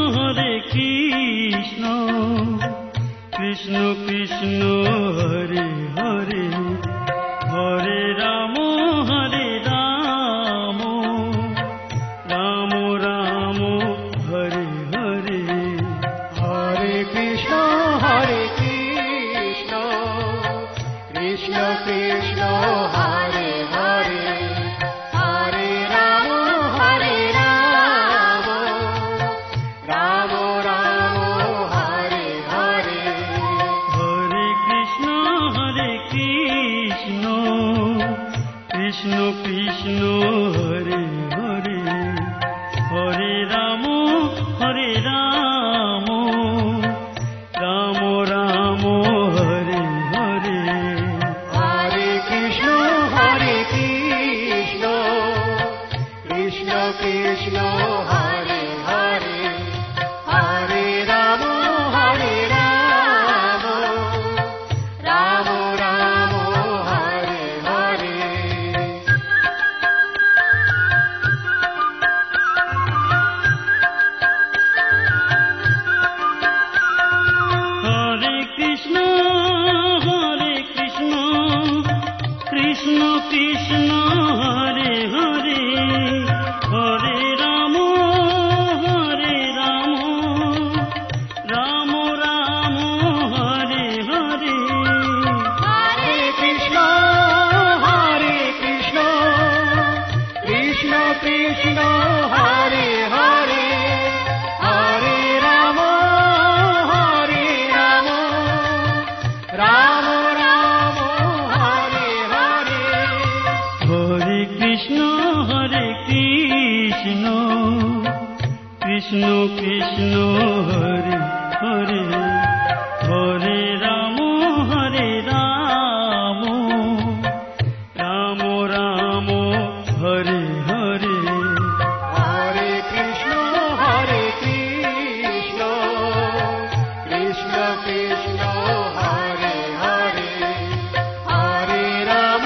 Hare Krishna Krishna Krishna Hare Hare Hare Ram Ram Ram Hare Hare Hare Krishna Krishna Krishna Hare Hare Hare Ram Ram Ram Hare Hare Hare Krishna Krishna Krishna Hare Hare Hare Ram Ram Ram Hare Hare Hare Krishna Krishna Krishna Hare Hare Hare Ram Ram Ram Hare Hare Hare Krishna Krishna Krishna Hare Hare Hare Ram Ram Ram Hare Hare Hare Krishna Krishna Krishna Hare Hare Hare Ram Ram Ram Hare Hare Hare Krishna Krishna Krishna Hare Hare Hare Ram Ram Ram Hare Hare Hare Krishna Krishna Krishna Hare Hare Hare Ram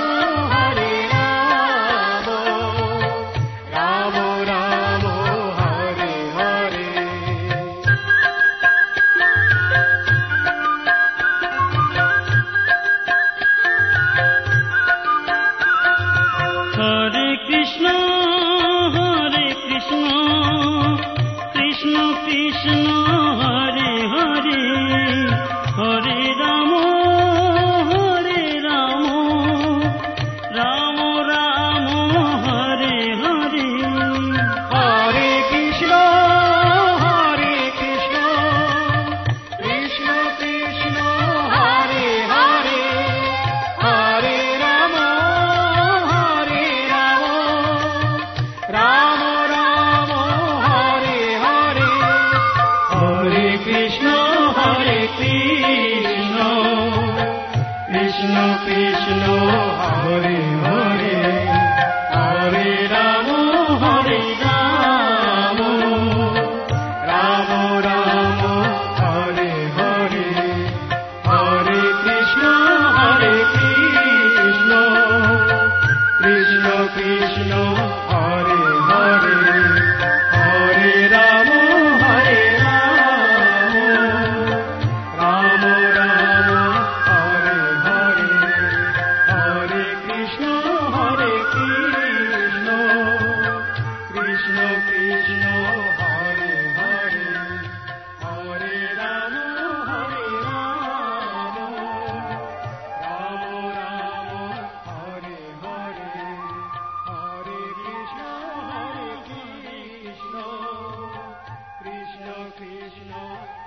Ram Ram Hare Hare Hare Krishna Krishna Krishna Hare Hare Hare Ram Ram Ram Hare Hare Hare Krishna Krishna Krishna Hare Hare Hare Ram Ram Ram Hare Hare Hare Krishna Krishna Krishna Hare Hare Hare Ram Ram Ram Hare Hare Hare Krishna Krishna Krishna Hare Hare Hare Ram Ram Ram Hare Hare Hare Krishna Krishna Krishna Hare Hare Hare Ram Ram Ram Hare Hare Hare Krishna Krishna Krishna